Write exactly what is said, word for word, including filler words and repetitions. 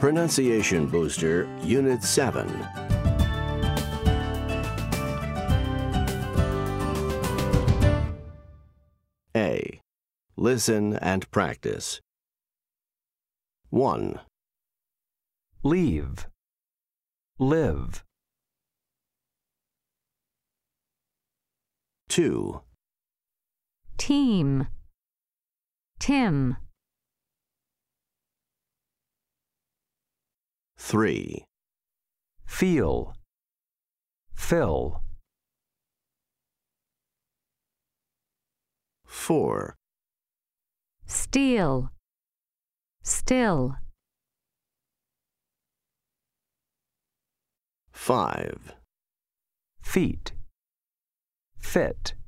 Pronunciation Booster, Unit seven. A. Listen and practice. one. Leave, live. two. Team, Tim. three. Feel, fill. four. Steal, still. five. Feet, fit.